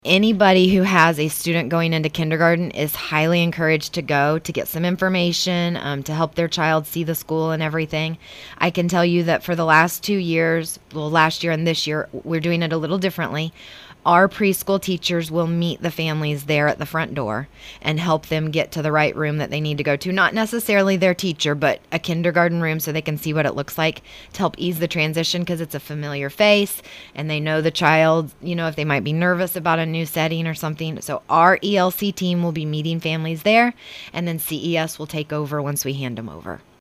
Anybody who has a student going into kindergarten is highly encouraged to go to get some information, to help their child see the school and everything. I can tell you that for the last 2 years, well, last year and this year, we're doing it a little differently. Our preschool teachers will meet the families there at the front door and help them get to the right room that they need to go to. Not necessarily their teacher, but a kindergarten room so they can see what it looks like to help ease the transition, because it's a familiar face and they know the child, if they might be nervous about a new setting or something. So our ELC team will be meeting families there, and then CES will take over once we hand them over.